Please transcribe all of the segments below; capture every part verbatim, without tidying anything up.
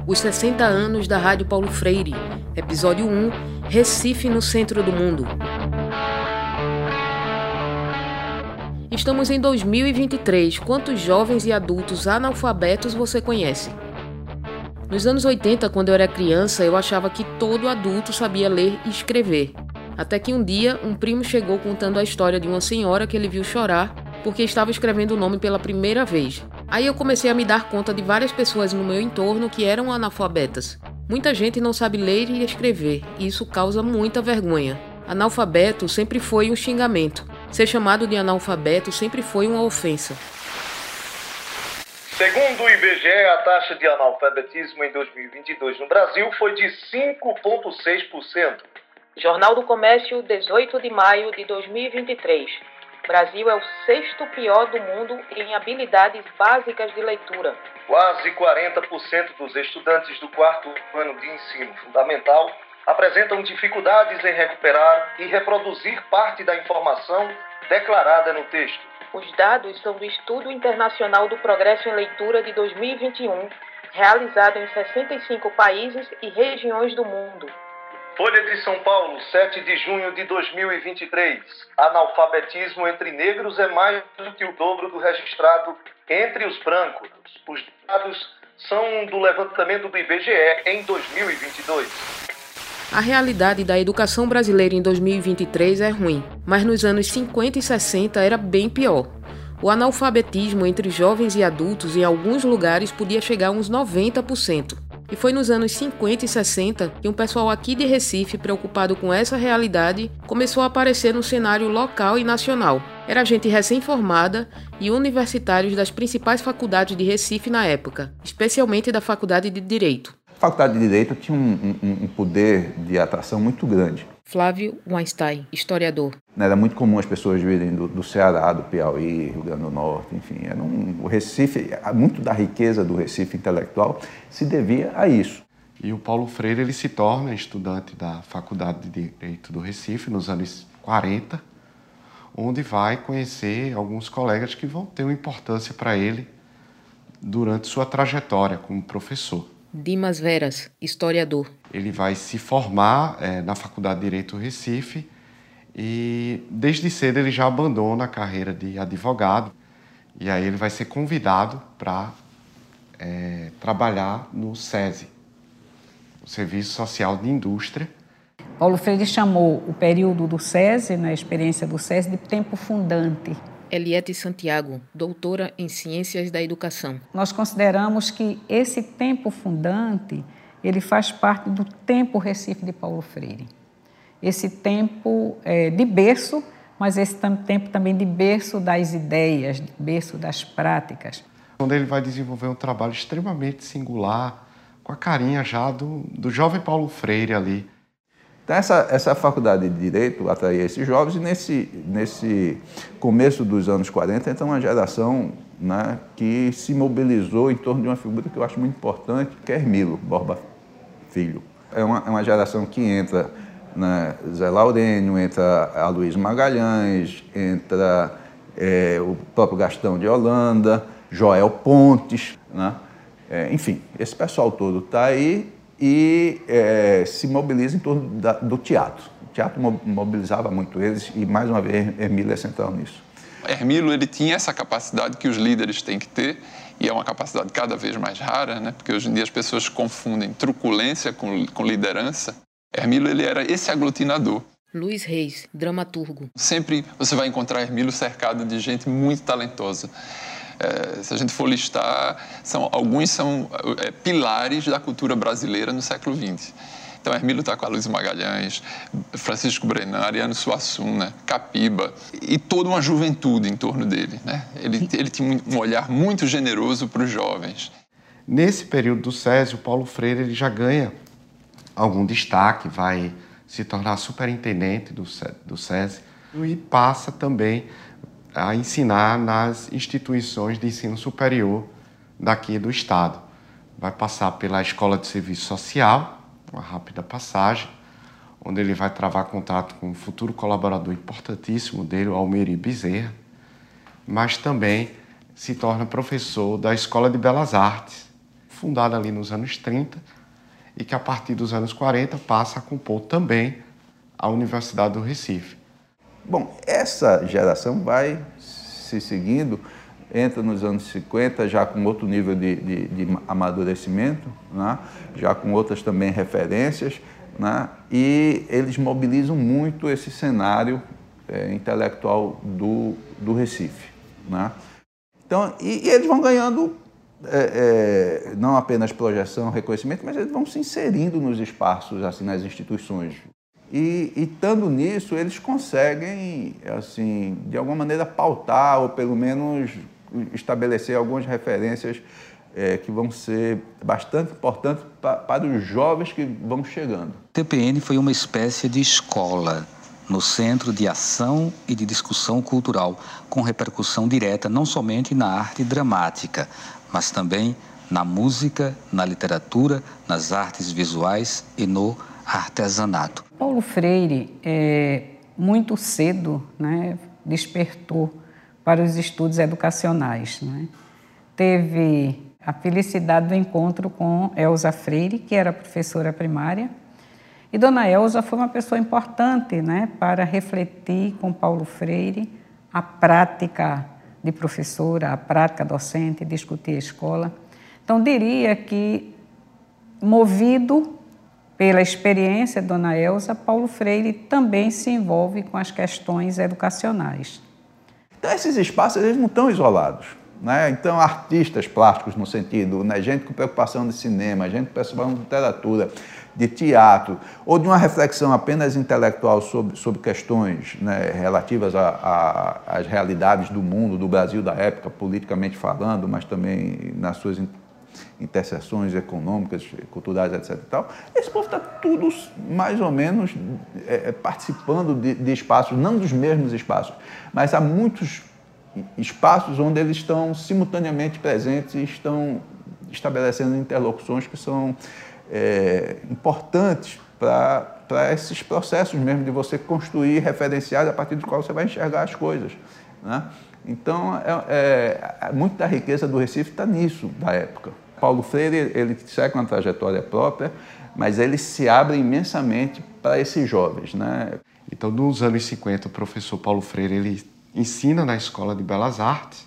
Os sessenta anos da Rádio Paulo Freire, episódio um, Recife no centro do mundo. Estamos em dois mil e vinte e três. Quantos jovens e adultos analfabetos você conhece? Nos anos oitenta, quando eu era criança, eu achava que todo adulto sabia ler e escrever. Até que um dia, um primo chegou contando a história de uma senhora que ele viu chorar porque estava escrevendo o nome pela primeira vez. Aí eu comecei a me dar conta de várias pessoas no meu entorno que eram analfabetas. Muita gente não sabe ler e escrever, e isso causa muita vergonha. Analfabeto sempre foi um xingamento. Ser chamado de analfabeto sempre foi uma ofensa. Segundo o I B G E, a taxa de analfabetismo em dois mil e vinte e dois no Brasil foi de cinco vírgula seis por cento. Jornal do Comércio, dezoito de maio de dois mil e vinte e três. Brasil é o sexto pior do mundo em habilidades básicas de leitura. Quase quarenta por cento dos estudantes do quarto ano de ensino fundamental apresentam dificuldades em recuperar e reproduzir parte da informação declarada no texto. Os dados são do Estudo Internacional do Progresso em Leitura de dois mil e vinte e um, realizado em sessenta e cinco países e regiões do mundo. Folha de São Paulo, sete de junho de dois mil e vinte e três. Analfabetismo entre negros é mais do que o dobro do registrado entre os brancos. Os dados são do levantamento do I B G E em dois mil e vinte e dois. A realidade da educação brasileira em dois mil e vinte e três é ruim, mas nos anos cinquenta e sessenta era bem pior. O analfabetismo entre jovens e adultos em alguns lugares podia chegar a uns noventa por cento. E foi nos anos cinquenta e sessenta que um pessoal aqui de Recife, preocupado com essa realidade, começou a aparecer no cenário local e nacional. Era gente recém-formada e universitários das principais faculdades de Recife na época, especialmente da Faculdade de Direito. A Faculdade de Direito tinha um, um, um poder de atração muito grande. Flávio Weinstein, historiador. Era muito comum as pessoas virem do, do Ceará, do Piauí, Rio Grande do Norte, enfim. Era um, o Recife, muito da riqueza do Recife intelectual se devia a isso. E o Paulo Freire ele se torna estudante da Faculdade de Direito do Recife nos anos quarenta, onde vai conhecer alguns colegas que vão ter uma importância para ele durante sua trajetória como professor. Dimas Veras, historiador. Ele vai se formar é, na Faculdade de Direito do Recife e desde cedo ele já abandona a carreira de advogado e aí ele vai ser convidado para é, trabalhar no SESI, o Serviço Social de Indústria. Paulo Freire chamou o período do SESI, na experiência do SESI, de tempo fundante. Eliette Santiago, doutora em Ciências da Educação. Nós consideramos que esse tempo fundante, ele faz parte do tempo Recife de Paulo Freire. Esse tempo é, de berço, mas esse tempo também de berço das ideias, de berço das práticas. Onde ele vai desenvolver um trabalho extremamente singular, com a carinha já do, do jovem Paulo Freire ali. Então, essa, essa faculdade de Direito atraía esses jovens e nesse, nesse começo dos anos quarenta, então, uma geração, né, que se mobilizou em torno de uma figura que eu acho muito importante, que é Hermílio Borba Filho. É uma, é uma geração que entra, né, Zé Laurênio, entra Aloysio Magalhães, entra é, o próprio Gastão de Holanda, Joel Pontes, né? É, enfim, esse pessoal todo está aí e é, se mobiliza em torno da, do teatro. O teatro mobilizava muito eles e, mais uma vez, Hermílio é central nisso. Hermílio ele tinha essa capacidade que os líderes têm que ter, e é uma capacidade cada vez mais rara, né? Porque hoje em dia as pessoas confundem truculência com, com liderança. Hermílio ele era esse aglutinador. Luiz Reis, dramaturgo. Sempre você vai encontrar Hermílio cercado de gente muito talentosa. É, se a gente for listar, são, alguns são é, pilares da cultura brasileira no século vinte. Então, Hermílio está com Aloysio Magalhães, Francisco Brenan, Ariano Suassuna, Capiba, e toda uma juventude em torno dele, né? Ele, ele tinha um olhar muito generoso para os jovens. Nesse período do SESI, o Paulo Freire ele já ganha algum destaque, vai se tornar superintendente do, do SESI e passa também a ensinar nas instituições de ensino superior daqui do Estado. Vai passar pela Escola de Serviço Social, uma rápida passagem, onde ele vai travar contato com um futuro colaborador importantíssimo dele, o Almeri Bezerra, mas também se torna professor da Escola de Belas Artes, fundada ali nos anos trinta, e que a partir dos anos quarenta passa a compor também a Universidade do Recife. Bom, essa geração vai se seguindo, entra nos anos cinquenta já com outro nível de, de, de amadurecimento, né? Já com outras também referências, né? E eles mobilizam muito esse cenário é, intelectual do, do Recife, né? Então, e, e eles vão ganhando é, é, não apenas projeção, reconhecimento, mas eles vão se inserindo nos espaços, assim, nas instituições. E, e estando nisso, eles conseguem, assim, de alguma maneira pautar ou pelo menos estabelecer algumas referências é, que vão ser bastante importantes pa, para os jovens que vão chegando. O T P N foi uma espécie de escola no centro de ação e de discussão cultural, com repercussão direta não somente na arte dramática, mas também na música, na literatura, nas artes visuais e no artesanato. Paulo Freire, é, muito cedo, né, despertou para os estudos educacionais, né? Teve a felicidade do encontro com Elza Freire, que era professora primária, e Dona Elza foi uma pessoa importante, né, para refletir com Paulo Freire a prática de professora, a prática docente, discutir a escola. Então, diria que, movido pela experiência de Dona Elza, Paulo Freire também se envolve com as questões educacionais. Então, esses espaços eles não estão isolados, né? Então, artistas plásticos no sentido, né? Gente com preocupação de cinema, gente com preocupação de literatura, de teatro, ou de uma reflexão apenas intelectual sobre, sobre questões, né, relativas às realidades do mundo, do Brasil da época, politicamente falando, mas também nas suas interseções econômicas, culturais, etcétera e tal. Esse povo está tudo mais ou menos é, participando de, de espaços, não dos mesmos espaços, mas há muitos espaços onde eles estão simultaneamente presentes e estão estabelecendo interlocuções que são é, importantes para esses processos mesmo de você construir referenciais a partir do qual você vai enxergar as coisas, né? Então, é, é, muito da riqueza do Recife está nisso, da época. Paulo Freire, ele segue uma trajetória própria, mas ele se abre imensamente para esses jovens, né? Então, nos anos cinquenta, o professor Paulo Freire, ele ensina na Escola de Belas Artes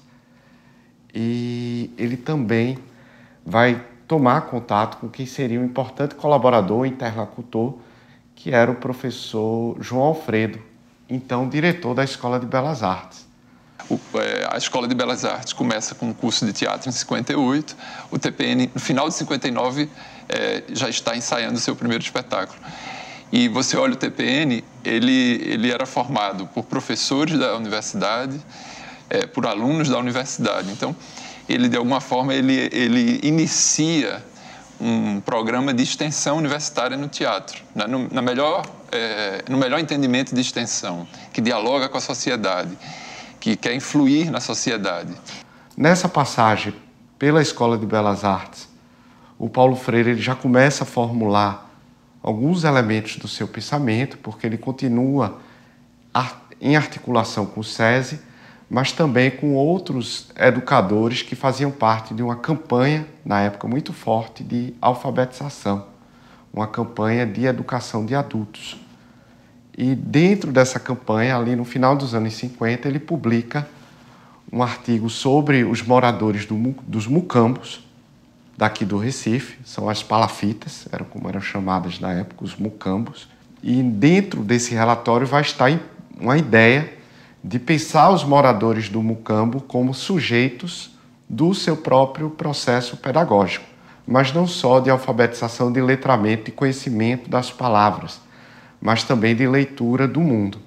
e ele também vai tomar contato com quem seria um importante colaborador, interlocutor, que era o professor João Alfredo, então diretor da Escola de Belas Artes. O, é, a Escola de Belas Artes começa com um curso de teatro em cinquenta e oito, o T P N, no final de cinquenta e nove, é, já está ensaiando o seu primeiro espetáculo. E você olha o T P N, ele, ele era formado por professores da universidade, é, por alunos da universidade. Então, ele, de alguma forma, ele, ele inicia um programa de extensão universitária no teatro, né? no, na melhor, é, no melhor entendimento de extensão, que dialoga com a sociedade, que quer influir na sociedade. Nessa passagem pela Escola de Belas Artes, o Paulo Freire ele já começa a formular alguns elementos do seu pensamento, porque ele continua em articulação com o SESI, mas também com outros educadores que faziam parte de uma campanha, na época muito forte, de alfabetização, uma campanha de educação de adultos. E dentro dessa campanha, ali no final dos anos cinquenta, ele publica um artigo sobre os moradores do, dos mucambos, daqui do Recife, são as palafitas, eram como eram chamadas na época, os mucambos. E dentro desse relatório vai estar uma ideia de pensar os moradores do mucambo como sujeitos do seu próprio processo pedagógico, mas não só de alfabetização, de letramento e conhecimento das palavras, mas também de leitura do mundo.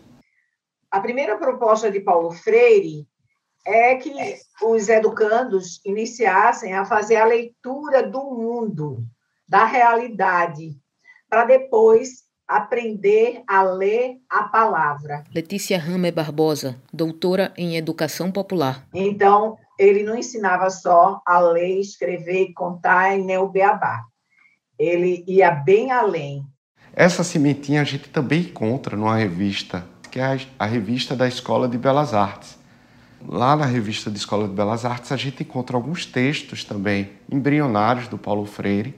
A primeira proposta de Paulo Freire é que os educandos iniciassem a fazer a leitura do mundo, da realidade, para depois aprender a ler a palavra. Letícia Hammer Barbosa, doutora em Educação Popular. Então, ele não ensinava só a ler, escrever, contar e nem o beabá. Ele ia bem além. Essa sementinha a gente também encontra numa revista, que é a revista da Escola de Belas Artes, Lá na revista de Escola de Belas Artes, a gente encontra alguns textos também embrionários do Paulo Freire,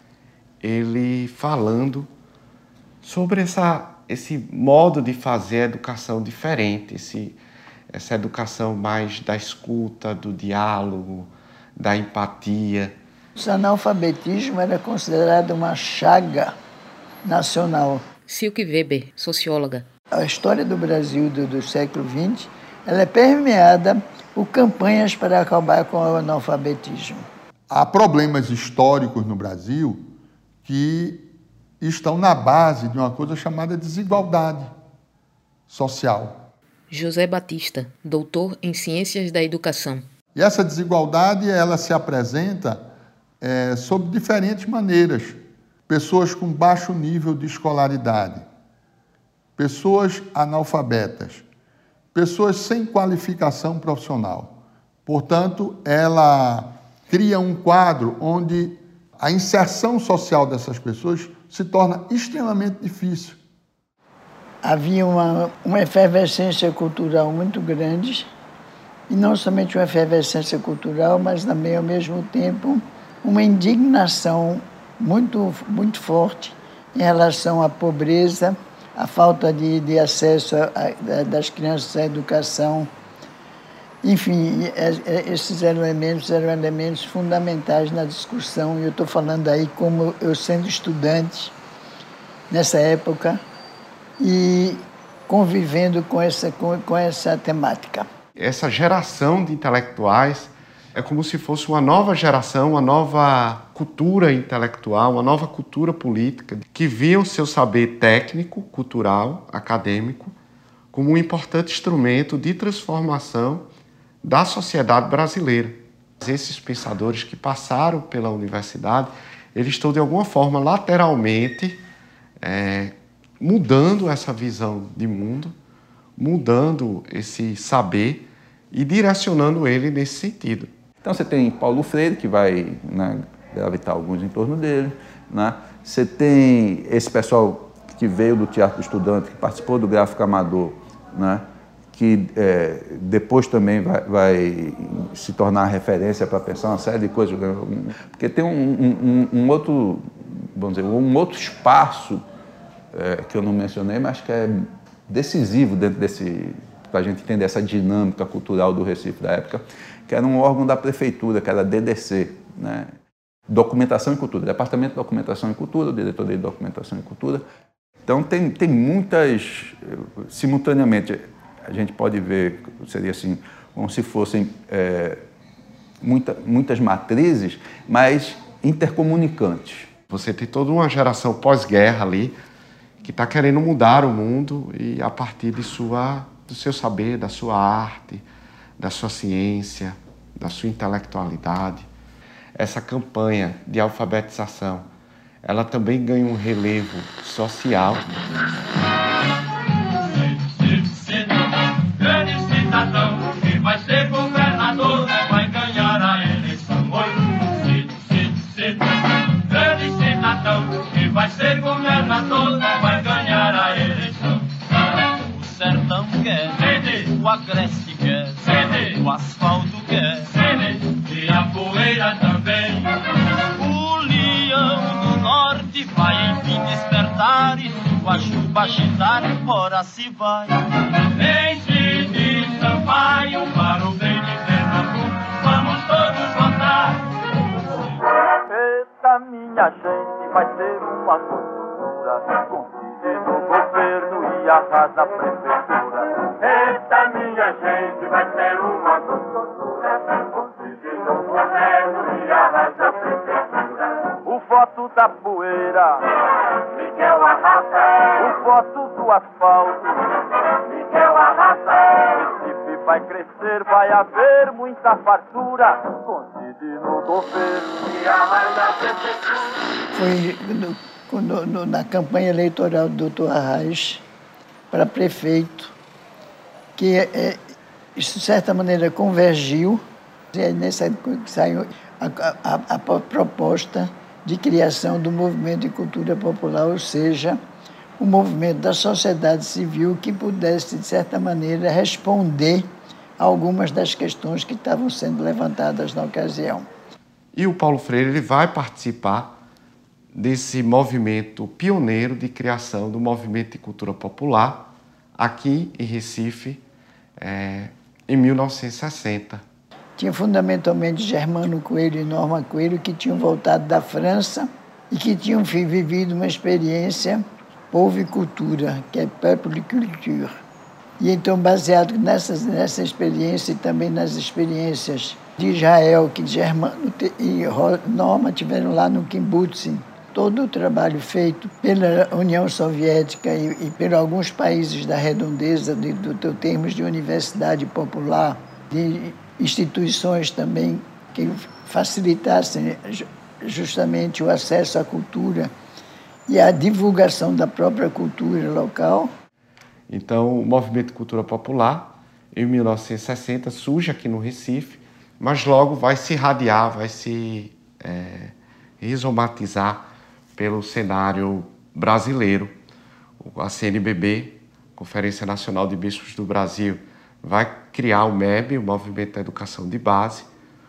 ele falando sobre essa, esse modo de fazer a educação diferente, esse, essa educação mais da escuta, do diálogo, da empatia. O analfabetismo era considerado uma chaga nacional. Silke Weber, socióloga. A história do Brasil do, do século vinte ela é permeada por campanhas para acabar com o analfabetismo. Há problemas históricos no Brasil que estão na base de uma coisa chamada desigualdade social. José Batista, doutor em Ciências da Educação. E essa desigualdade ela se apresenta é, sob diferentes maneiras. Pessoas com baixo nível de escolaridade, pessoas analfabetas, pessoas sem qualificação profissional. Portanto, ela cria um quadro onde a inserção social dessas pessoas se torna extremamente difícil. Havia uma, uma efervescência cultural muito grande, e não somente uma efervescência cultural, mas também, ao mesmo tempo, uma indignação muito, muito forte em relação à pobreza, à falta de, de acesso a, a, das crianças à educação. Enfim, esses elementos eram elementos fundamentais na discussão, e eu estou falando aí como eu sendo estudante nessa época e convivendo com essa, com, com essa temática. Essa geração de intelectuais é como se fosse uma nova geração, uma nova cultura intelectual, uma nova cultura política, que via o seu saber técnico, cultural, acadêmico, como um importante instrumento de transformação da sociedade brasileira. Esses pensadores que passaram pela universidade, eles estão, de alguma forma, lateralmente, é, mudando essa visão de mundo, mudando esse saber e direcionando ele nesse sentido. Então você tem Paulo Freire, que vai, né, gravitar alguns em torno dele, né? Você tem esse pessoal que veio do Teatro do Estudante, que participou do Gráfico Amador, né? Que é, depois também vai, vai se tornar referência para pensar uma série de coisas. Porque tem um, um, um outro, vamos dizer, um outro espaço é, que eu não mencionei, mas que é decisivo dentro desse, para a gente entender essa dinâmica cultural do Recife da época, que era um órgão da prefeitura, que era a D D C, né? Documentação e Cultura, Departamento de Documentação e Cultura, o diretor de Documentação e Cultura. Então tem, tem muitas, simultaneamente, a gente pode ver, seria assim, como se fossem é, muita, muitas matrizes, mas intercomunicantes. Você tem toda uma geração pós-guerra ali, que está querendo mudar o mundo e a partir de sua, do seu saber, da sua arte, da sua ciência, da sua intelectualidade. Essa campanha de alfabetização, ela também ganha um relevo social. Grande cidadão que vai ser governador, vai ganhar a eleição. Oi, cedo, cedo, cedo. Grande cidadão que vai ser governador, vai ganhar a eleição. O sertão quer, o agreste quer, o asfalto quer, e a poeira também. O leão do norte vai enfim despertar e sua chuva agitar, ora se vai. Vem-se de Sampaio para o bem de Pernambuco, vamos todos votar. Esta minha gente vai ter uma cultura, consiste no governo e arrasa a prefeitura. Esta minha gente vai ter uma cultura, consiste no governo e arrasa a prefeitura. O voto da poeira, Miguel arrasa. O voto do asfalto, Miguel arrasa. Recife vai crescer, vai haver muita fartura, consiste no governo e arrasa a prefeitura. Foi no, quando, no, na campanha eleitoral do doutor Arraes para prefeito, que é, isso, de certa maneira, convergiu, e é nessa que saiu a, a, a, a proposta de criação do movimento de cultura popular, ou seja, um movimento da sociedade civil que pudesse, de certa maneira, responder algumas das questões que estavam sendo levantadas na ocasião. E o Paulo Freire ele vai participar desse movimento pioneiro de criação do movimento de cultura popular aqui em Recife, é, em mil novecentos e sessenta. Tinha fundamentalmente Germano Coelho e Norma Coelho, que tinham voltado da França e que tinham vivido uma experiência Povo e Cultura, que é Peuple et Culture. E então, baseado nessa, nessa experiência e também nas experiências de Israel, que Germano e Norma tiveram lá no Kibbutz, todo o trabalho feito pela União Soviética e, e por alguns países da redondeza, de, do, do termos de universidade popular, de instituições também que facilitassem justamente o acesso à cultura e a divulgação da própria cultura local. Então, o movimento de cultura popular, em mil novecentos e sessenta, surge aqui no Recife, mas logo vai se irradiar, vai se é, rizomatizar pelo cenário brasileiro. A C N B B, Conferência Nacional de Bispos do Brasil, vai criar o M E B, o Movimento da Educação de Base.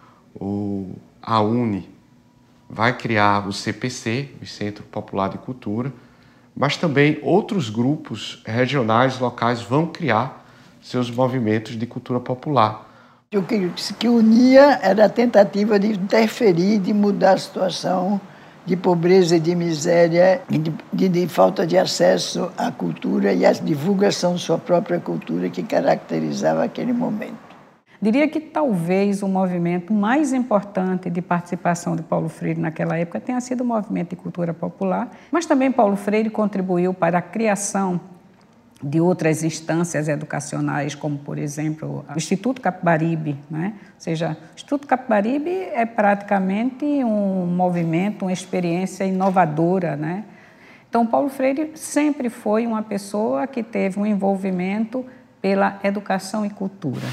O, a UNE vai criar o C P C, o Centro Popular de Cultura, mas também outros grupos regionais, locais, vão criar seus movimentos de cultura popular. O que, que unia era a tentativa de interferir, de mudar a situação de pobreza e de miséria, de, de, de falta de acesso à cultura e à divulgação de sua própria cultura que caracterizava aquele momento. Diria que talvez o movimento mais importante de participação de Paulo Freire naquela época tenha sido o movimento de cultura popular, mas também Paulo Freire contribuiu para a criação de outras instâncias educacionais, como, por exemplo, o Instituto Capibaribe, né? Ou seja, o Instituto Capibaribe é praticamente um movimento, uma experiência inovadora, né? Então, Paulo Freire sempre foi uma pessoa que teve um envolvimento pela educação e cultura.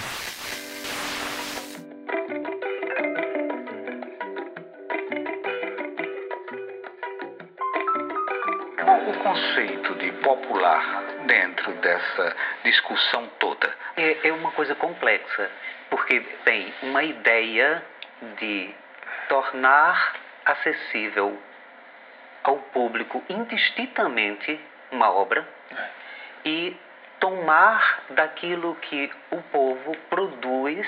O conceito de popular dentro dessa discussão toda é, é uma coisa complexa, porque tem uma ideia de tornar acessível ao público indistintamente uma obra e tomar daquilo que o povo produz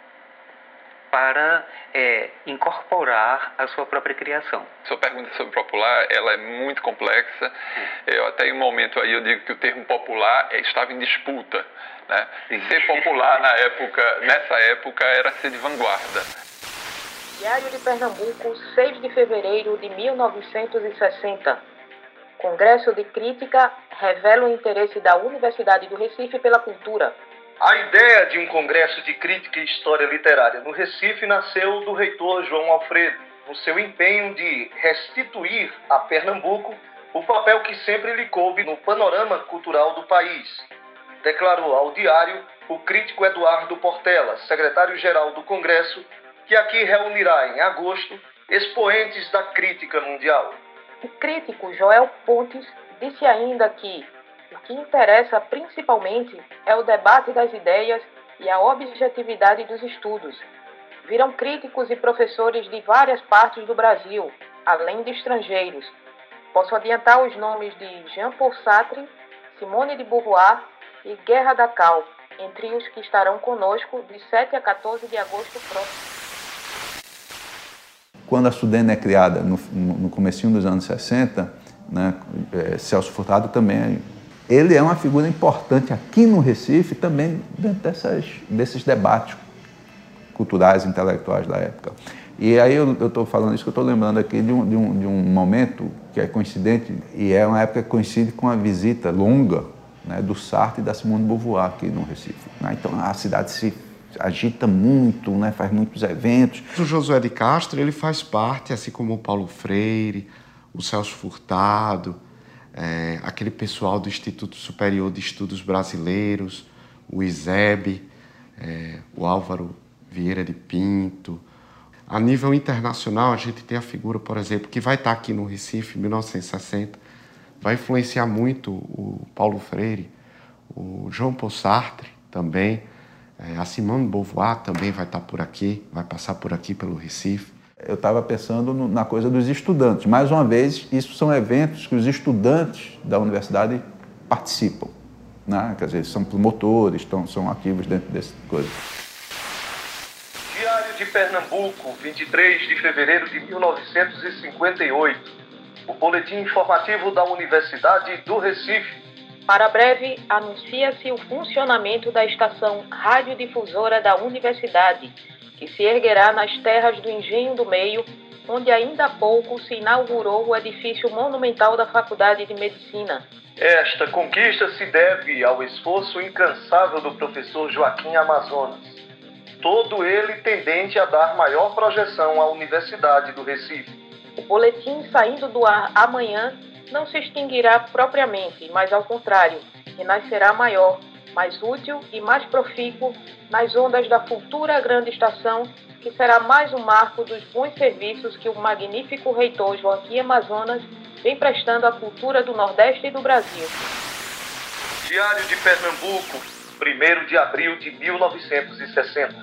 para é, incorporar a sua própria criação. Sua pergunta sobre popular, ela é muito complexa. Eu, até em um momento aí eu digo que o termo popular estava em disputa, né? Ser popular na época, nessa época era ser de vanguarda. Diário de Pernambuco, seis de fevereiro de mil novecentos e sessenta. Congresso de Crítica revela o interesse da Universidade do Recife pela cultura. A ideia de um congresso de crítica e história literária no Recife nasceu do reitor João Alfredo, no seu empenho de restituir a Pernambuco o papel que sempre lhe coube no panorama cultural do país. Declarou ao Diário o crítico Eduardo Portela, secretário-geral do Congresso, que aqui reunirá em agosto expoentes da crítica mundial. O crítico Joel Pontes disse ainda que o que interessa principalmente é o debate das ideias e a objetividade dos estudos. Virão críticos e professores de várias partes do Brasil, além de estrangeiros. Posso adiantar os nomes de Jean-Paul Sartre, Simone de Beauvoir e Guerra da Cal, entre os que estarão conosco de sete a quatorze de agosto próximo. Quando a SUDENE é criada no, no comecinho dos anos sessenta, né, é, Celso Furtado também, ele é uma figura importante aqui no Recife também dentro dessas, desses debates culturais e intelectuais da época. E aí eu estou falando isso que eu estou lembrando aqui de um, de, um, de um momento que é coincidente, e é uma época que coincide com a visita longa, né, do Sartre e da Simone de Beauvoir aqui no Recife. Né? Então a cidade se agita muito, né, faz muitos eventos. O Josué de Castro ele faz parte, assim como o Paulo Freire, o Celso Furtado, é, aquele pessoal do Instituto Superior de Estudos Brasileiros, o ISEB, é, o Álvaro Vieira de Pinto. A nível internacional, a gente tem a figura, por exemplo, que vai estar aqui no Recife em mil novecentos e sessenta, vai influenciar muito o Paulo Freire, o Jean-Paul Sartre também, É, a Simone de Beauvoir também vai estar por aqui, vai passar por aqui pelo Recife. Eu estava pensando no, na coisa dos estudantes. Mais uma vez, isso são eventos que os estudantes da universidade participam, né? Quer dizer, são promotores, estão, são ativos dentro dessa coisa. Diário de Pernambuco, vinte e três de fevereiro de mil novecentos e cinquenta e oito. O boletim informativo da Universidade do Recife. Para breve, anuncia-se o funcionamento da estação radiodifusora da Universidade, que se erguerá nas terras do Engenho do Meio, onde ainda há pouco se inaugurou o edifício monumental da Faculdade de Medicina. Esta conquista se deve ao esforço incansável do professor Joaquim Amazonas, todo ele tendente a dar maior projeção à Universidade do Recife. O boletim saindo do ar amanhã não se extinguirá propriamente, mas ao contrário, renascerá maior, mais útil e mais profícuo nas ondas da futura grande estação, que será mais um marco dos bons serviços que o magnífico reitor Joaquim Amazonas vem prestando à cultura do Nordeste e do Brasil. Diário de Pernambuco, primeiro de abril de mil novecentos e sessenta.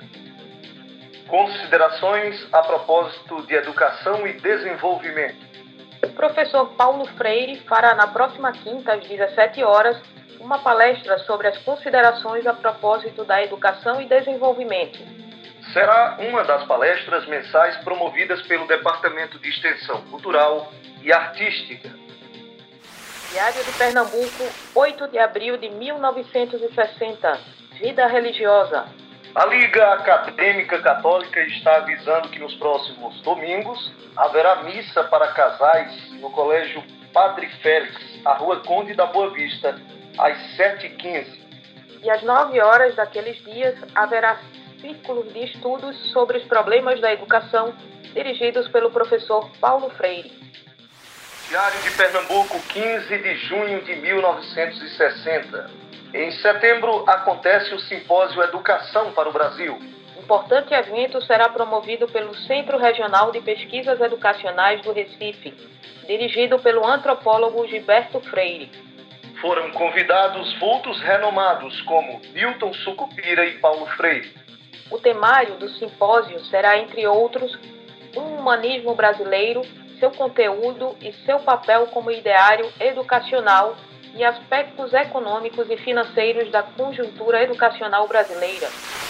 Considerações a propósito de educação e desenvolvimento. O professor Paulo Freire fará na próxima quinta, às dezessete horas, uma palestra sobre as considerações a propósito da educação e desenvolvimento. Será uma das palestras mensais promovidas pelo Departamento de Extensão Cultural e Artística. Diário de Pernambuco, oito de abril de mil novecentos e sessenta. Vida religiosa. A Liga Acadêmica Católica está avisando que nos próximos domingos haverá missa para casais no Colégio Padre Félix, a Rua Conde da Boa Vista, às sete e quinze. E às nove horas daqueles dias haverá círculos de estudos sobre os problemas da educação, dirigidos pelo professor Paulo Freire. Diário de Pernambuco, quinze de junho de mil novecentos e sessenta. Em setembro acontece o Simpósio Educação para o Brasil. Importante evento será promovido pelo Centro Regional de Pesquisas Educacionais do Recife, dirigido pelo antropólogo Gilberto Freire. Foram convidados vultos renomados como Milton Sucupira e Paulo Freire. O temário do simpósio será, entre outros, um humanismo brasileiro, seu conteúdo e seu papel como ideário educacional e aspectos econômicos e financeiros da conjuntura educacional brasileira.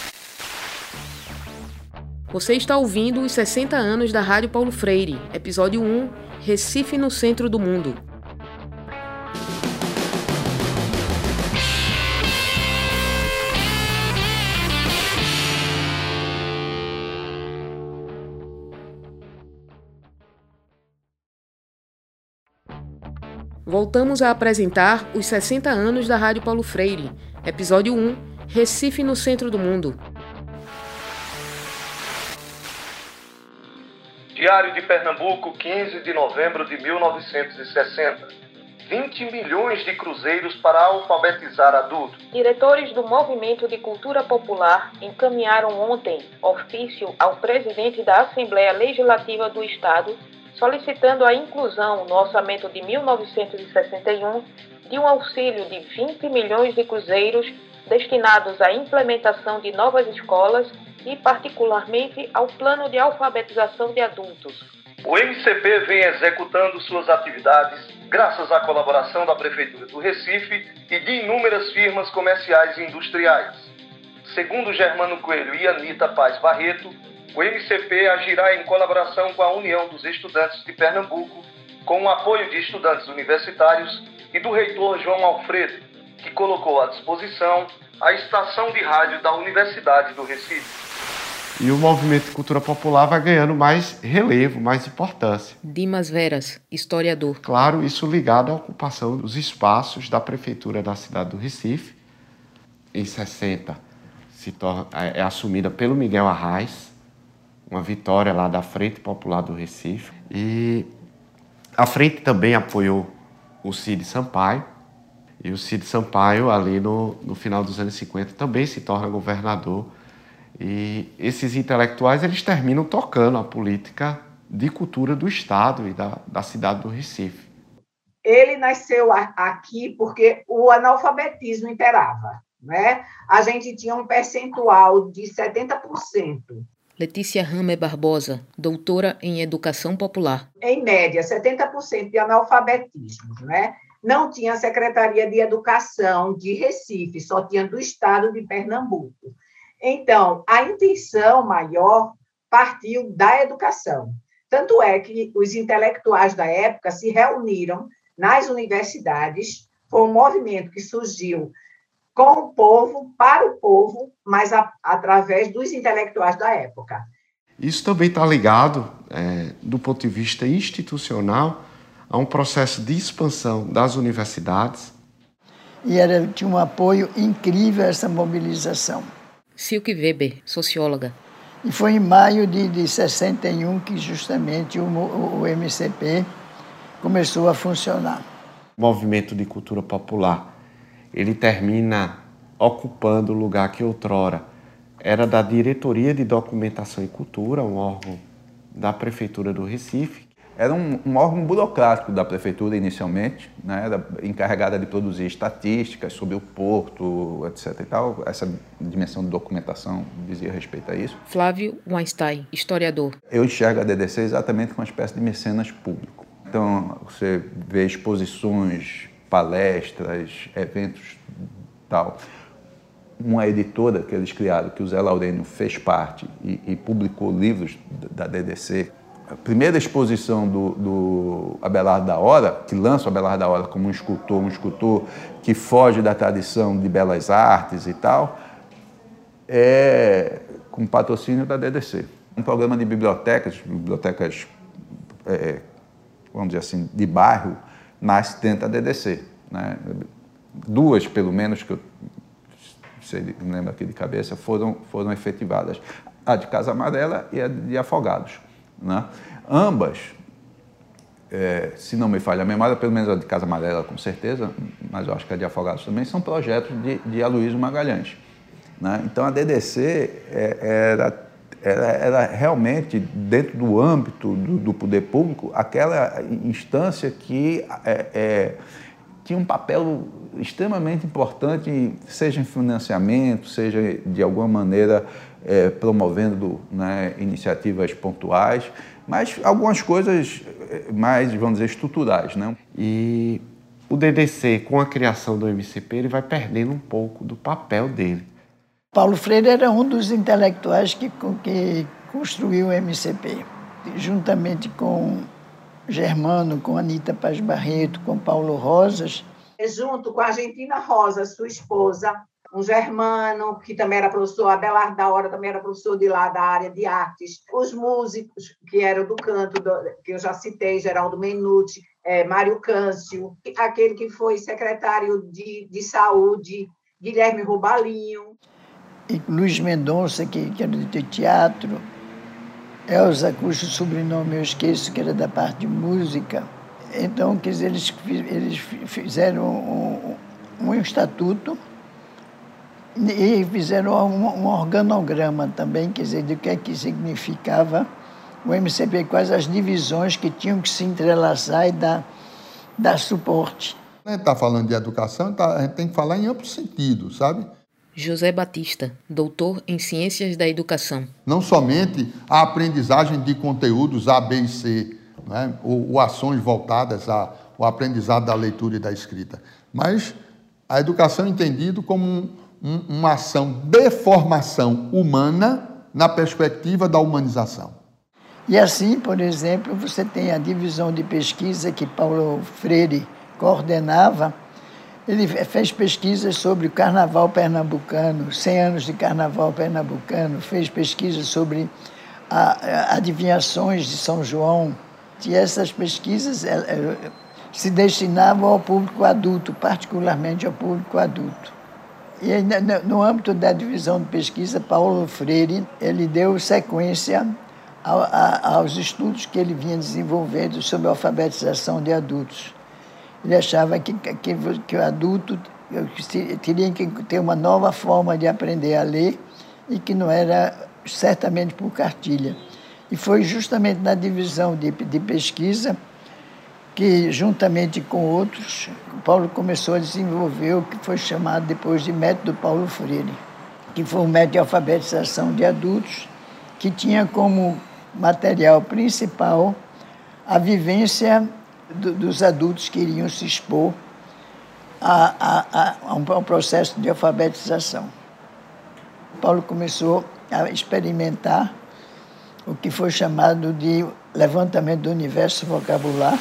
Você está ouvindo os sessenta anos da Rádio Paulo Freire, episódio um, Recife no Centro do Mundo. Voltamos a apresentar os sessenta anos da Rádio Paulo Freire, episódio um, Recife no Centro do Mundo. Diário de Pernambuco, quinze de novembro de mil novecentos e sessenta. vinte milhões de cruzeiros para alfabetizar adultos. Diretores do Movimento de Cultura Popular encaminharam ontem ofício ao presidente da Assembleia Legislativa do Estado, solicitando a inclusão no orçamento de mil novecentos e sessenta e um de um auxílio de vinte milhões de cruzeiros destinados à implementação de novas escolas e, particularmente, ao plano de alfabetização de adultos. O M C P vem executando suas atividades graças à colaboração da Prefeitura do Recife e de inúmeras firmas comerciais e industriais. Segundo Germano Coelho e Anita Paz Barreto, o M C P agirá em colaboração com a União dos Estudantes de Pernambuco, com o apoio de estudantes universitários e do reitor João Alfredo, que colocou à disposição a estação de rádio da Universidade do Recife. E o movimento de cultura popular vai ganhando mais relevo, mais importância. Dimas Veras, historiador. Claro, isso ligado à ocupação dos espaços da Prefeitura da cidade do Recife. Em sessenta, se torna, é assumida pelo Miguel Arraes, uma vitória lá da Frente Popular do Recife. E a frente também apoiou o Cid Sampaio. E o Cid Sampaio, ali no, no final dos anos cinquenta, também se torna governador. E esses intelectuais, eles terminam tocando a política de cultura do Estado e da, da cidade do Recife. Ele nasceu aqui porque o analfabetismo imperava, né? A gente tinha um percentual de setenta por cento. Letícia Hammer Barbosa, doutora em Educação Popular. Em média, setenta por cento de analfabetismo, né? Não tinha Secretaria de Educação de Recife, só tinha do estado de Pernambuco. Então, a intenção maior partiu da educação. Tanto é que os intelectuais da época se reuniram nas universidades, foi um movimento que surgiu com o povo, para o povo, mas a, através dos intelectuais da época. Isso também está ligado, é, do ponto de vista institucional, a um processo de expansão das universidades. E era, tinha um apoio incrível a essa mobilização. Silke Weber, socióloga. E foi em maio de, de sessenta e um que justamente o, o, o M C P começou a funcionar. O movimento de cultura popular, ele termina ocupando o lugar que outrora era da Diretoria de Documentação e Cultura, um órgão da Prefeitura do Recife. Era um, um órgão burocrático da Prefeitura inicialmente, né? Era encarregada de produzir estatísticas sobre o porto, etc e tal. Essa dimensão de documentação dizia respeito a isso. Flávio Weinstein, historiador. Eu enxergo a D D C exatamente como uma espécie de mecenas público. Então, você vê exposições, palestras, eventos tal. Uma editora que eles criaram, que o Zé Laurênio fez parte e, e publicou livros da D D C. A primeira exposição do, do Abelardo da Hora, que lança o Abelardo da Hora como um escultor, um escultor que foge da tradição de belas artes e tal, é com patrocínio da D D C. Um programa de bibliotecas, bibliotecas, é, vamos dizer assim, de bairro, nasce dentro da D D C. Né? Duas, pelo menos, que eu se me lembro aqui de cabeça, foram, foram efetivadas. A de Casa Amarela e a de Afogados. Né? Ambas, é, se não me falha a memória, pelo menos a de Casa Amarela com certeza, mas eu acho que a de Afogados também, são projetos de, de Aloysio Magalhães. Né? Então a D D C é, era, era, era realmente, dentro do âmbito do, do poder público, aquela instância que é, é, tinha um papel extremamente importante, seja em financiamento, seja de alguma maneira é, promovendo, né, iniciativas pontuais, mas algumas coisas mais, vamos dizer, estruturais. Né? E o D D C, com a criação do M C P, ele vai perdendo um pouco do papel dele. Paulo Freire era um dos intelectuais que, que construiu o M C P, juntamente com Germano, com Anita Paz Barreto, com Paulo Rosas. Junto com a Argentina Rosa, sua esposa, um Germano, que também era professor, Abelardo da Hora também era professor de lá da área de artes, os músicos que eram do canto, do, que eu já citei, Geraldo Menuti, é, Mário Câncio, aquele que foi secretário de, de saúde, Guilherme Roubalinho. E Luiz Mendonça, que, que era de teatro, Elza, cujo sobrenome eu esqueço, que era da parte de música. Então, quer dizer, eles, eles fizeram um, um estatuto e fizeram um, um organograma também, quer dizer, do que é que significava o M C P, quais as divisões que tinham que se entrelaçar e dar, dar suporte. A gente está falando de educação, tá, a gente tem que falar em amplo sentido, sabe? José Batista, doutor em Ciências da Educação. Não somente a aprendizagem de conteúdos A, B e C, né? ou, ou ações voltadas ao aprendizado da leitura e da escrita, mas a educação entendido como um, um, uma ação de formação humana na perspectiva da humanização. E assim, por exemplo, você tem a divisão de pesquisa que Paulo Freire coordenava. Ele fez pesquisas sobre o carnaval pernambucano, cem anos de carnaval pernambucano, fez pesquisas sobre a, a, adivinhações de São João. E essas pesquisas é, é, se destinavam ao público adulto, particularmente ao público adulto. E aí, no âmbito da divisão de pesquisa, Paulo Freire, ele deu sequência ao, a, aos estudos que ele vinha desenvolvendo sobre a alfabetização de adultos. Ele achava que, que, que o adulto teria que ter uma nova forma de aprender a ler e que não era certamente por cartilha. E foi justamente na divisão de, de pesquisa que, juntamente com outros, Paulo começou a desenvolver o que foi chamado depois de método Paulo Freire, que foi um método de alfabetização de adultos, que tinha como material principal a vivência do, dos adultos que iriam se expor a, a, a, um, a um processo de alfabetização. Paulo começou a experimentar o que foi chamado de levantamento do universo vocabular.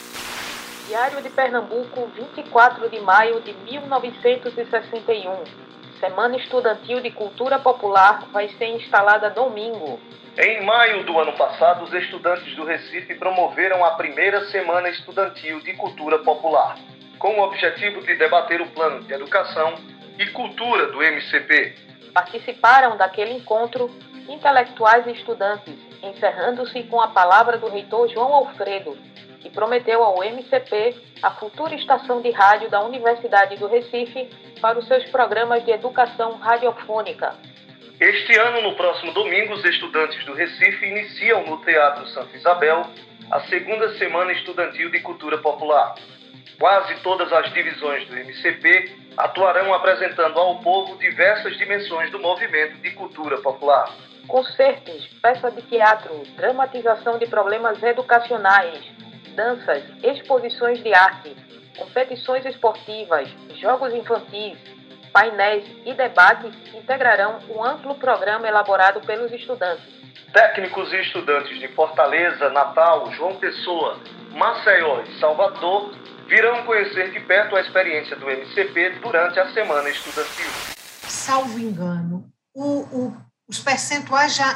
Diário de Pernambuco, vinte e quatro de maio de mil novecentos e sessenta e um. Semana Estudantil de Cultura Popular vai ser instalada domingo. Em maio do ano passado, os estudantes do Recife promoveram a primeira Semana Estudantil de Cultura Popular, com o objetivo de debater o plano de educação e cultura do M C P. Participaram daquele encontro intelectuais e estudantes, encerrando-se com a palavra do reitor João Alfredo, que prometeu ao M C P a futura estação de rádio da Universidade do Recife para os seus programas de educação radiofônica. Este ano, no próximo domingo, os estudantes do Recife iniciam no Teatro Santa Isabel a segunda Semana Estudantil de Cultura Popular. Quase todas as divisões do M C P atuarão apresentando ao povo diversas dimensões do movimento de cultura popular. Concertos, peça de teatro, dramatização de problemas educacionais, danças, exposições de arte, competições esportivas, jogos infantis, painéis e debates integrarão um amplo programa elaborado pelos estudantes. Técnicos e estudantes de Fortaleza, Natal, João Pessoa, Maceió e Salvador virão conhecer de perto a experiência do M C P durante a Semana Estudantil. Salvo engano, o, o, os percentuais de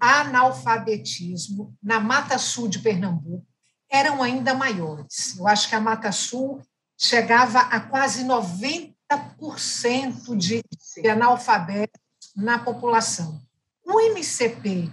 analfabetismo na Mata Sul de Pernambuco eram ainda maiores. Eu acho que a Mata Sul chegava a quase noventa por cento de analfabetos na população. O M C P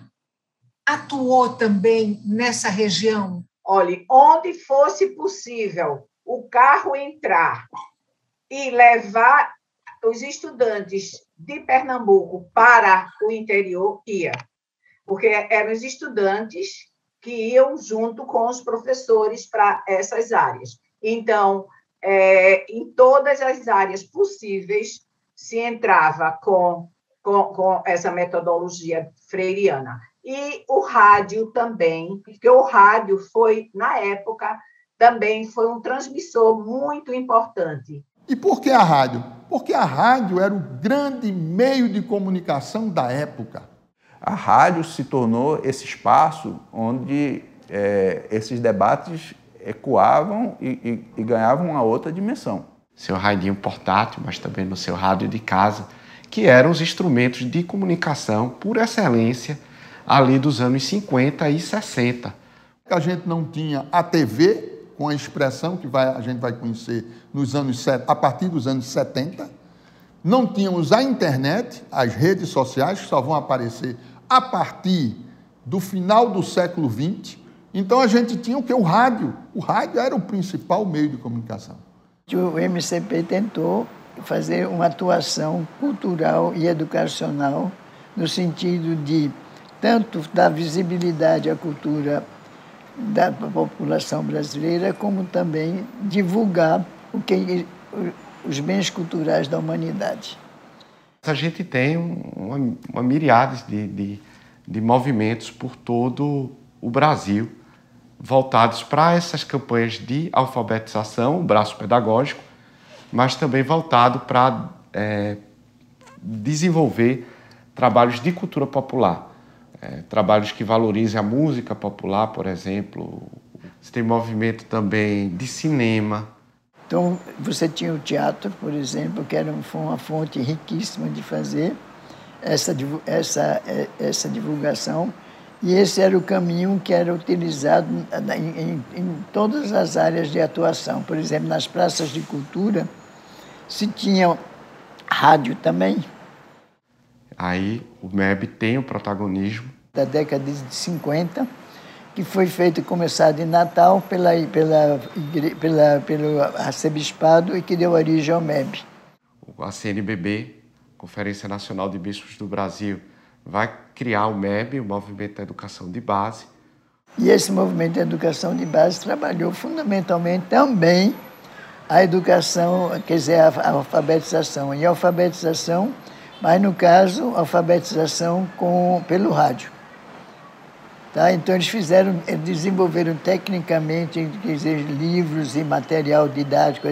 atuou também nessa região? Olhe, onde fosse possível o carro entrar e levar os estudantes de Pernambuco para o interior, ia. Porque eram os estudantes que iam junto com os professores para essas áreas. Então, é, em todas as áreas possíveis, se entrava com, com, com essa metodologia freiriana. E o rádio também, porque o rádio foi, na época, também foi um transmissor muito importante. E por que a rádio? Porque a rádio era o grande meio de comunicação da época. A rádio se tornou esse espaço onde é, esses debates ecoavam e, e, e ganhavam uma outra dimensão. Seu radinho portátil, mas também no seu rádio de casa, que eram os instrumentos de comunicação por excelência ali dos anos cinquenta e sessenta. A gente não tinha a T V, com a expressão que vai, a gente vai conhecer nos anos, a partir dos anos setenta. Não tínhamos a internet, as redes sociais, que só vão aparecer a partir do final do século vinte. Então, a gente tinha o quê? O rádio. O rádio era o principal meio de comunicação. O M C P tentou fazer uma atuação cultural e educacional no sentido de tanto dar visibilidade à cultura da população brasileira, como também divulgar o que, os bens culturais da humanidade. A gente tem uma, uma miríade de, de, de movimentos por todo o Brasil, voltados para essas campanhas de alfabetização, o braço pedagógico, mas também voltado para é, desenvolver trabalhos de cultura popular. É, trabalhos que valorizem a música popular, por exemplo. Você tem movimento também de cinema. Então, você tinha o teatro, por exemplo, que era uma fonte riquíssima de fazer essa, essa, essa divulgação, e esse era o caminho que era utilizado em, em, em todas as áreas de atuação. Por exemplo, nas praças de cultura, se tinha rádio também. Aí o M E B tem o protagonismo. Da década de cinquenta, que foi feito e começado em Natal pela, pela, pela, pelo arcebispado e que deu origem ao M E B. A C N B B, Conferência Nacional de Bispos do Brasil, vai criar o M E B, o Movimento da Educação de Base. E esse movimento de educação de base trabalhou fundamentalmente também a educação, quer dizer, a alfabetização. E a alfabetização, mas no caso, a alfabetização com, pelo rádio. Tá? Então, eles fizeram, eles desenvolveram tecnicamente, quer dizer, livros e material didático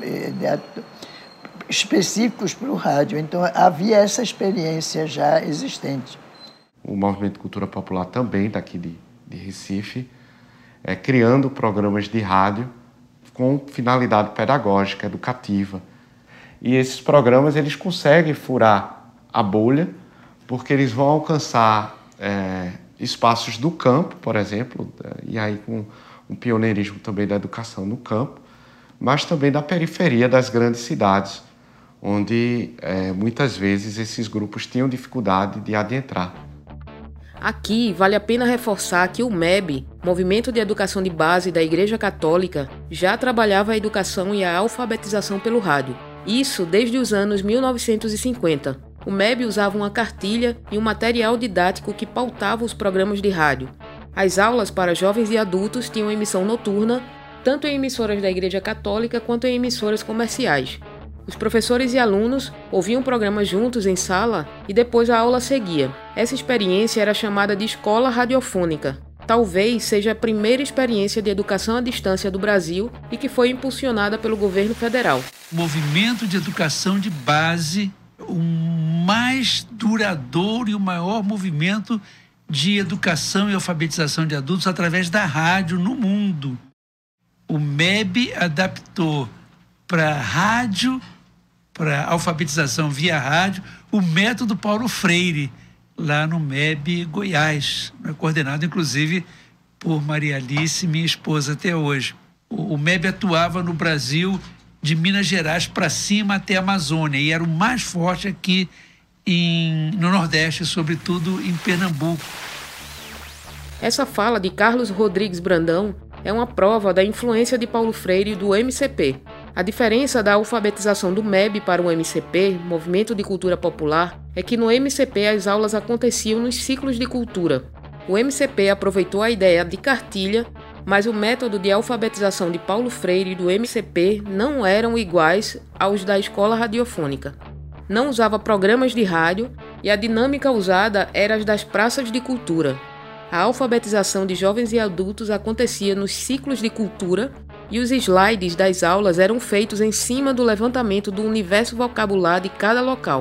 específicos para o rádio. Então, havia essa experiência já existente. O Movimento de Cultura Popular também, daqui de, de Recife, é, criando programas de rádio com finalidade pedagógica, educativa. E esses programas eles conseguem furar a bolha, porque eles vão alcançar é, espaços do campo, por exemplo, e aí com um pioneirismo também da educação no campo, mas também da periferia das grandes cidades, onde é, muitas vezes esses grupos tinham dificuldade de adentrar. Aqui, vale a pena reforçar que o M E B, Movimento de Educação de Base da Igreja Católica, já trabalhava a educação e a alfabetização pelo rádio. Isso desde os anos mil novecentos e cinquenta. O M E B usava uma cartilha e um material didático que pautava os programas de rádio. As aulas para jovens e adultos tinham emissão noturna, tanto em emissoras da Igreja Católica quanto em emissoras comerciais. Os professores e alunos ouviam programas juntos em sala e depois a aula seguia. Essa experiência era chamada de escola radiofônica. Talvez seja a primeira experiência de educação à distância do Brasil e que foi impulsionada pelo governo federal. Movimento de educação de base, o mais duradouro e o maior movimento de educação e alfabetização de adultos através da rádio no mundo. O M E B adaptou para rádio, para alfabetização via rádio, o método Paulo Freire, lá no M E B Goiás, coordenado inclusive por Maria Alice, minha esposa até hoje. O M E B atuava no Brasil de Minas Gerais para cima até a Amazônia e era o mais forte aqui em, no Nordeste, sobretudo em Pernambuco. Essa fala de Carlos Rodrigues Brandão é uma prova da influência de Paulo Freire e do M C P. A diferença da alfabetização do M E B para o M C P, Movimento de Cultura Popular, é que no M C P as aulas aconteciam nos ciclos de cultura. O M C P aproveitou a ideia de cartilha, mas o método de alfabetização de Paulo Freire e do M C P não eram iguais aos da escola radiofônica. Não usava programas de rádio e a dinâmica usada era as das praças de cultura. A alfabetização de jovens e adultos acontecia nos ciclos de cultura e os slides das aulas eram feitos em cima do levantamento do universo vocabular de cada local.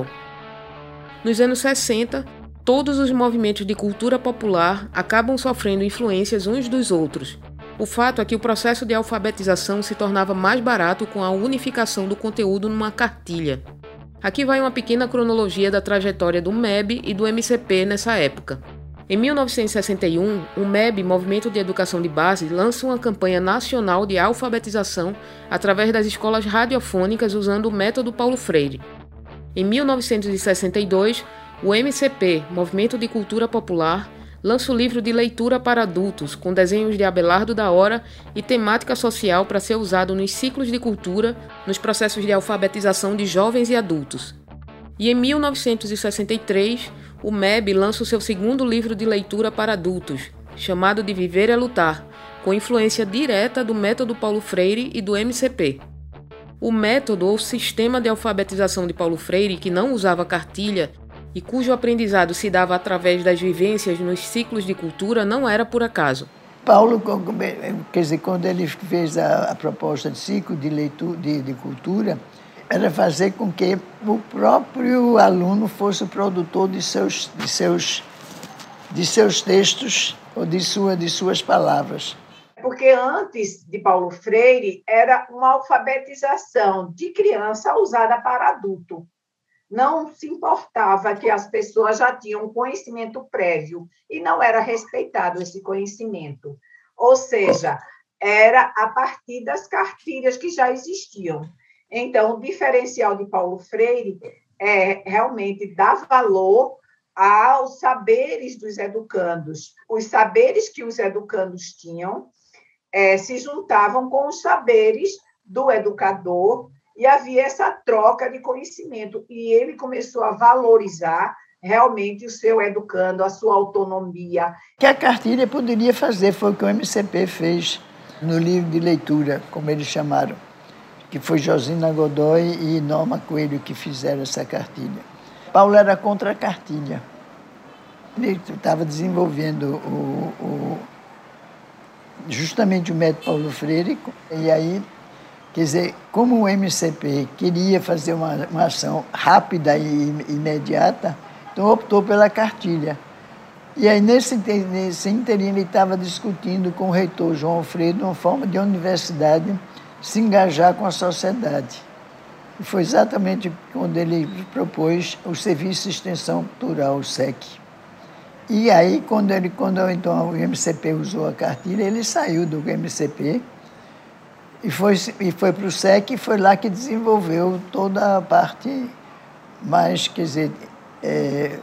Nos anos sessenta, todos os movimentos de cultura popular acabam sofrendo influências uns dos outros. O fato é que o processo de alfabetização se tornava mais barato com a unificação do conteúdo numa cartilha. Aqui vai uma pequena cronologia da trajetória do M E B e do M C P nessa época. Em mil novecentos e sessenta e um, o M E B, Movimento de Educação de Base, lança uma campanha nacional de alfabetização através das escolas radiofônicas usando o método Paulo Freire. Em mil novecentos e sessenta e dois, o M C P, Movimento de Cultura Popular, lança o livro de leitura para adultos, com desenhos de Abelardo da Hora e temática social para ser usado nos ciclos de cultura, nos processos de alfabetização de jovens e adultos. E em mil novecentos e sessenta e três, o M E B lança o seu segundo livro de leitura para adultos, chamado de Viver é Lutar, com influência direta do método Paulo Freire e do M C P. O método ou sistema de alfabetização de Paulo Freire, que não usava cartilha e cujo aprendizado se dava através das vivências nos ciclos de cultura, não era por acaso. Paulo, quer dizer, quando ele fez a, a proposta de ciclo de, leitura, de, de cultura, era fazer com que o próprio aluno fosse o produtor de seus, de seus, de seus textos ou de, sua, de suas palavras. Porque antes de Paulo Freire era uma alfabetização de criança usada para adulto. Não se importava que as pessoas já tinham conhecimento prévio e não era respeitado esse conhecimento. Ou seja, era a partir das cartilhas que já existiam. Então, o diferencial de Paulo Freire é realmente dar valor aos saberes dos educandos. Os saberes que os educandos tinham é, se juntavam com os saberes do educador e havia essa troca de conhecimento. E ele começou a valorizar realmente o seu educando, a sua autonomia. O que a cartilha poderia fazer foi o que o M C P fez no livro de leitura, como eles chamaram, que foi Josina Godoy e Norma Coelho que fizeram essa cartilha. Paulo era contra a cartilha. Ele estava desenvolvendo o, o, justamente o método Paulo Freire, e aí, quer dizer, como o M C P queria fazer uma, uma ação rápida e imediata, então optou pela cartilha. E aí, nesse, nesse interim, ele estava discutindo com o reitor João Alfredo uma forma de a universidade se engajar com a sociedade. E foi exatamente quando ele propôs o Serviço de Extensão Cultural, o S E C. E aí, quando, ele, quando então, o M C P usou a cartilha, ele saiu do M C P e foi, e foi para o S E C, e foi lá que desenvolveu toda a parte mais, quer dizer, é,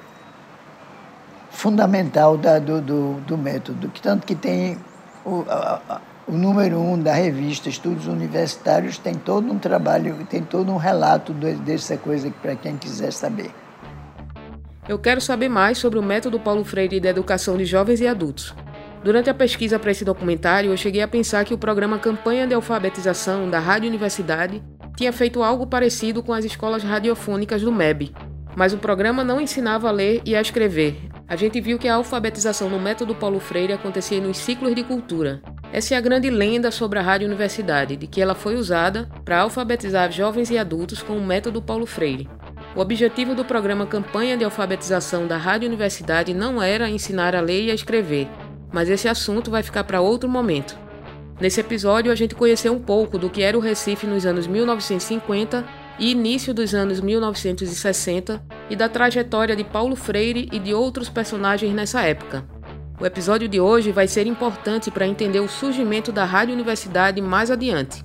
fundamental da, do, do, do método, que tanto que tem o, a, o número um da revista Estudos Universitários, tem todo um trabalho, tem todo um relato dessa coisa para quem quiser saber. Eu quero saber mais sobre o método Paulo Freire da educação de jovens e adultos. Durante a pesquisa para esse documentário, eu cheguei a pensar que o programa Campanha de Alfabetização da Rádio Universidade tinha feito algo parecido com as escolas radiofônicas do M E B. Mas o programa não ensinava a ler e a escrever. A gente viu que a alfabetização no método Paulo Freire acontecia nos ciclos de cultura. Essa é a grande lenda sobre a Rádio Universidade, de que ela foi usada para alfabetizar jovens e adultos com o método Paulo Freire. O objetivo do programa Campanha de Alfabetização da Rádio Universidade não era ensinar a ler e a escrever, mas esse assunto vai ficar para outro momento. Nesse episódio, a gente conheceu um pouco do que era o Recife nos anos mil novecentos e cinquenta e início dos anos mil novecentos e sessenta e da trajetória de Paulo Freire e de outros personagens nessa época. O episódio de hoje vai ser importante para entender o surgimento da Rádio Universidade mais adiante.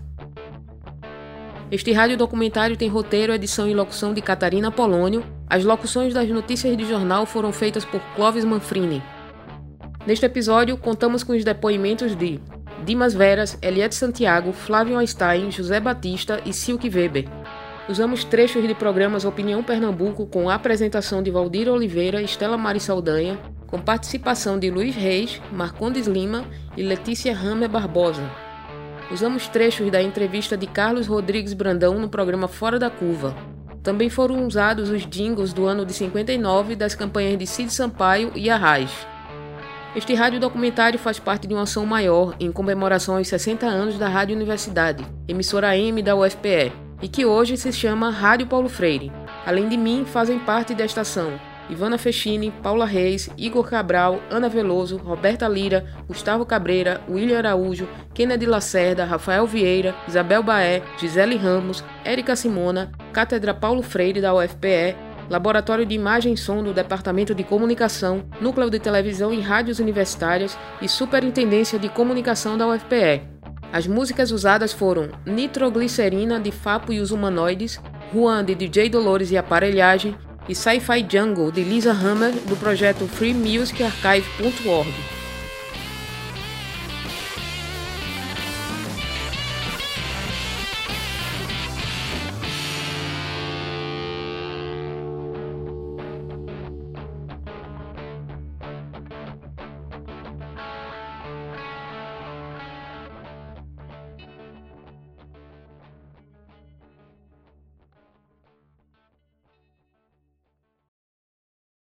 Este rádio documentário tem roteiro, edição e locução de Catarina Polônio. As locuções das notícias de jornal foram feitas por Clóvis Manfrini. Neste episódio, contamos com os depoimentos de Dimas Veras, Eliette Santiago, Flávio Einstein, José Batista e Silke Weber. Usamos trechos de programas Opinião Pernambuco com a apresentação de Valdir Oliveira e Estela Mari Saldanha, com participação de Luiz Reis, Marcondes Lima e Letícia Hammer Barbosa. Usamos trechos da entrevista de Carlos Rodrigues Brandão no programa Fora da Curva. Também foram usados os jingles do ano de cinquenta e nove das campanhas de Cid Sampaio e Arraiz. Este rádio documentário faz parte de uma ação maior em comemoração aos sessenta anos da Rádio Universidade, emissora A M da U F P E, e que hoje se chama Rádio Paulo Freire. Além de mim, fazem parte desta ação Ivana Fechini, Paula Reis, Igor Cabral, Ana Veloso, Roberta Lira, Gustavo Cabreira, William Araújo, Kennedy Lacerda, Rafael Vieira, Isabel Baé, Gisele Ramos, Érica Simona, Cátedra Paulo Freire da U F P E, Laboratório de Imagem e Som do Departamento de Comunicação, Núcleo de Televisão e Rádios Universitárias e Superintendência de Comunicação da U F P E. As músicas usadas foram Nitroglicerina, de Fapo e os Humanoides, Juan, de D J Dolores e Aparelhagem, e Sci-Fi Jungle, de Lisa Hammer, do projeto free music archive ponto org.